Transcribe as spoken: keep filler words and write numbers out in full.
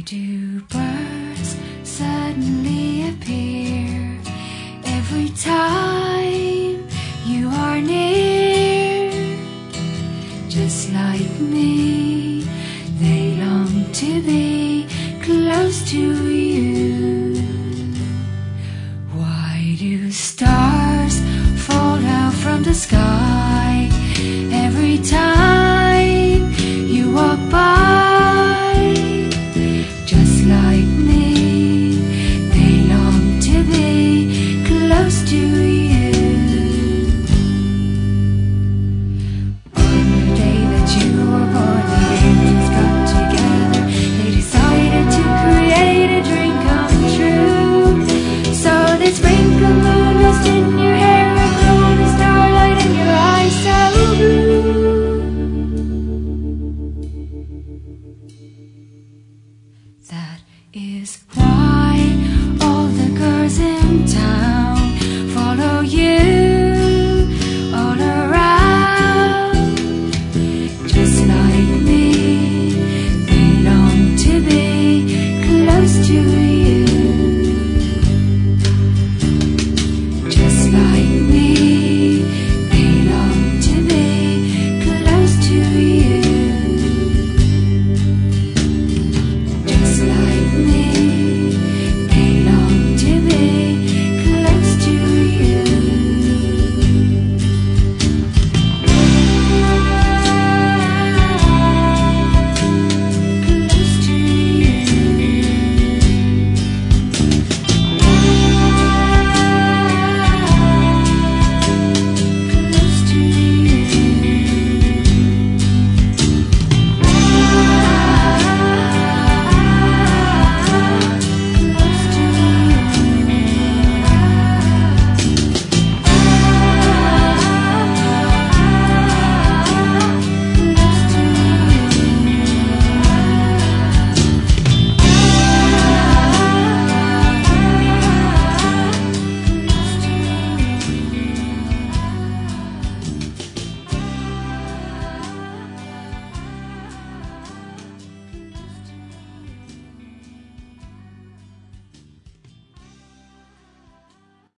do birds suddenly appear every time you are near? Just like me, they long to be close to you. Why do stars fall down from the sky every time you walk by? Just like me, they long to be close to you. On the day that you were born, the angels got together. They decided to create a dream come true. So they sprinkle moon dust in your hair and glowing starlight in your eyes so blue. That is why